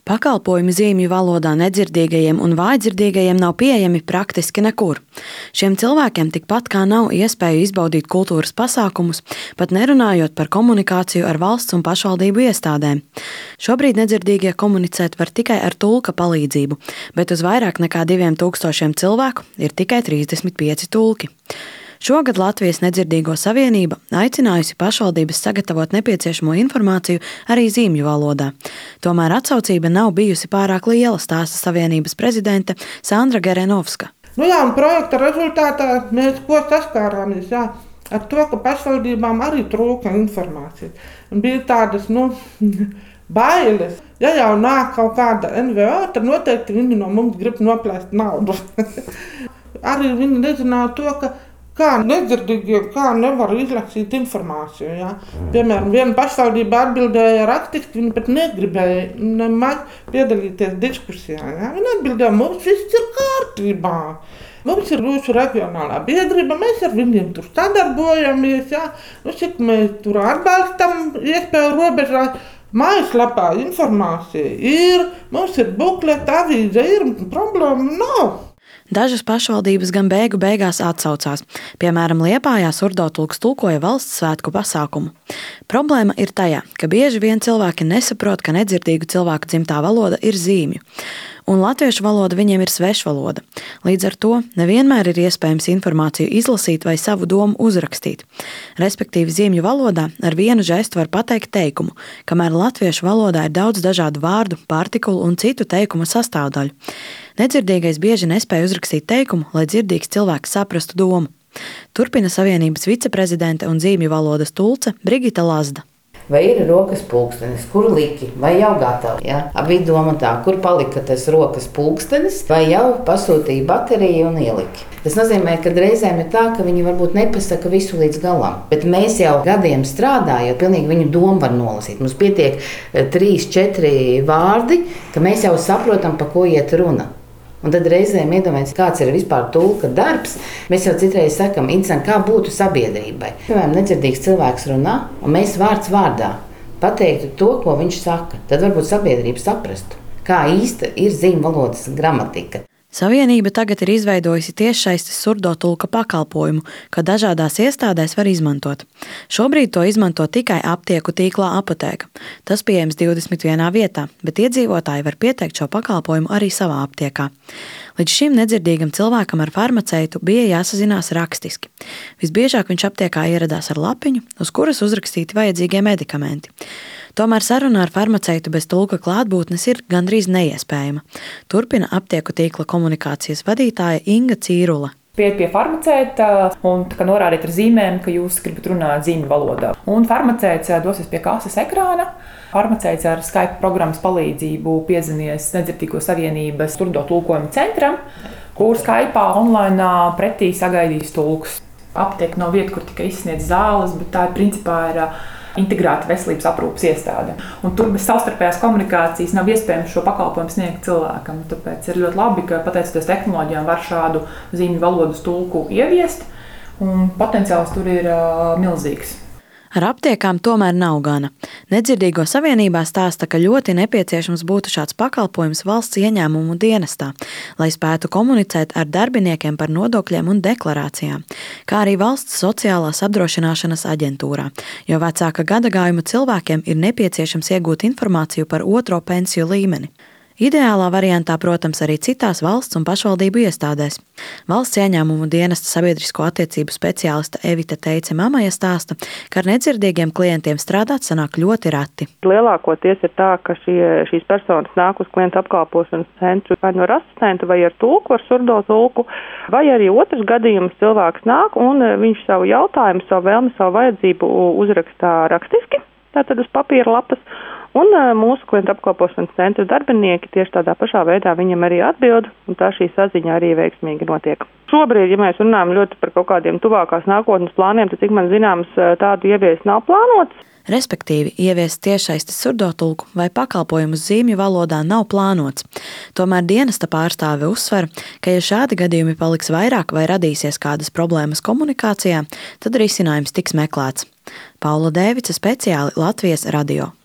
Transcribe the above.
Pakalpojumi zīmju valodā nedzirdīgajiem un vājdzirdīgajiem nav pieejami praktiski nekur. Šiem cilvēkiem tikpat kā nav iespēju izbaudīt kultūras pasākumus, pat nerunājot par komunikāciju ar valsts un pašvaldību iestādēm. Šobrīd nedzirdīgie komunicēt var tikai ar tulka palīdzību, bet uz vairāk nekā 2000 cilvēku ir tikai 35 tulki. Šogad Latvijas Nedzirdīgo savienība aicinājusi pašvaldības sagatavot nepieciešamo informāciju arī zīmju valodā. Tomēr atsaucība nav bijusi pārāk liela, stāsta savienības prezidente Sandra Gerenovska. Un projekta rezultātā mēs saskārāmies ar to, ka pašvaldībām arī trūka informācija. Un bija tādas, bailes. Ja jau nāk kaut kāda NVO, tad noteikti viņi no mums grib noplēst naudu. Arī viņi nezināja to, kā nedzirdīgiem, kā nevar izlasīt informāciju. Ja? Piemēram, viena pašvaldība atbildēja rakstiski, viņi pat negribēja nemaz piedalīties diskusijā. Ja? Viņi atbildēja, mums viss ir kārtībā. Mums ir mūsu reģionālā biedrība, mēs ar viņiem tur sadarbojamies. Ja? Cik mēs tur atbalstam iespēju robežā. Mājaslapā informācija ir, mums ir bukleta, avīze ir, problēma nav. Dažas pašvaldības gan beigās atsaucās. Piemēram, Liepājā surdotulks tulkoja valsts svētku pasākumu. Problēma ir tajā, ka bieži vien cilvēki nesaprot, ka nedzirdīgu cilvēku dzimtā valoda ir zīmju. Un latviešu valoda viņiem ir svešvaloda. Līdz ar to nevienmēr ir iespējams informāciju izlasīt vai savu domu uzrakstīt. Respektīvi, zīmju valodā ar vienu žestu var pateikt teikumu, kamēr latviešu valodā ir daudz dažādu vārdu, partikulu un citu teikuma sastāvdaļu. Nedzirdīgais bieži nespēja uzrakstīt teikumu, lai dzirdīgs cilvēks saprastu domu. Turpina savienības viceprezidente un zīmju valodas tulce Brigita Lazda. Vai ir rokas pulkstenis, kur liki, vai jau gatavi? Ja? Bija doma tā, kur palika tas rokas pulkstenis, vai jau pasūtīja bateriju un ieliki. Tas nozīmē, ka reizēm ir tā, ka viņi varbūt nepasaka visu līdz galam. Bet mēs jau gadiem strādājot, pilnīgi viņu domu var nolasīt. Mums pietiek 3-4 vārdi, ka mēs jau saprotam, pa ko iet runa. Un tad reizēm iedomājamies, kāds ir vispār tulka darbs. Mēs jau citreiz sakam, kā būtu sabiedrībai. Piemēram, nedzirdīgs cilvēks runā, un mēs vārds vārdā pateiktu to, ko viņš saka. Tad varbūt sabiedrība saprastu, kā īsta ir zīmju valodas gramatika. Savienība tagad ir izveidojusi tiešsaistes surdotulka pakalpojumu, ko dažādās iestādēs var izmantot. Šobrīd to izmanto tikai aptieku tīklā Apotēka. Tas pieejams 21 vietā, bet iedzīvotāji var pieteikt šo pakalpojumu arī savā aptiekā. Līdz šim nedzirdīgam cilvēkam ar farmaceitu bija jāsazinās rakstiski. Visbiežāk viņš aptiekā ieradās ar lapiņu, uz kuras uzrakstīti vajadzīgie medikamenti. Tomēr saruna ar farmaceitu bez tulka klātbūtnes ir gandrīz neiespējama. Turpina aptieku tīkla komunikācijas vadītāja Inga Cīrula. Pieiet pie farmaceita un norādiet ar zīmēm, ka jūs gribat runāt zīmju valodā. Un farmaceits dosies pie kases ekrāna. Farmaceits ar Skype programmas palīdzību piezvanies Nedzirdīgo savienības surdotulkojuma centram, kur Skype'ā online pretī sagaidīs tulks. Aptieka nav vieta, kur tikai izsniedz zāles, bet tā principā ir integrēta veselības aprūpes iestāde. Un tur bez savstarpējās komunikācijas nav iespējams šo pakalpojumu sniegt cilvēkam. Tāpēc ir ļoti labi, ka pateicoties tehnoloģijām var šādu zīmju valodas tulku ieviest, un potenciāls tur ir milzīgs. Ar aptiekām tomēr nav gana. Nedzirdīgo savienībā stāsta, ka ļoti nepieciešams būtu šāds pakalpojums valsts ieņēmumu dienestā, lai spētu komunicēt ar darbiniekiem par nodokļiem un deklarācijām, kā arī valsts sociālās apdrošināšanas aģentūrā, jo vecāka gadagājuma cilvēkiem ir nepieciešams iegūt informāciju par otro pensiju līmeni. Ideālā variantā, protams, arī citās valsts un pašvaldību iestādēs. Valsts ieņēmumu dienesta sabiedrisko attiecību speciāliste Evita Teice-Mamaja stāsta, ka ar nedzirdīgiem klientiem strādāt sanāk ļoti reti. Lielākoties ir tā, ka šīs personas nāk uz klientu apkalpošanas centru vai ar asistentu vai ar tulku, ar surdotulku, vai arī otrs gadījums cilvēks nāk un viņš savu jautājumu, savu vēlmi, savu vajadzību uzrakstā rakstiski, tātad uz papīra lapas. Un mūsu klientu apkalpošanas centra darbinieki tieši tādā pašā veidā viņam arī atbild, un tā šī saziņa arī veiksmīgi notiek. Šobrīd, ja mēs runājam ļoti par kaut kādiem tuvākās nākotnes plāniem, tad, cik man zināms, tādu ieviest nav plānots. Respektīvi, ieviest tiešsaistes surdotulku vai pakalpojumu zīmju valodā nav plānots. Tomēr dienesta pārstāve uzsver, ka ja šādi gadījumi paliks vairāk vai radīsies kādas problēmas komunikācijā, tad risinājums tiks meklēts. Paula Dēvica, speciāli Latvijas radio.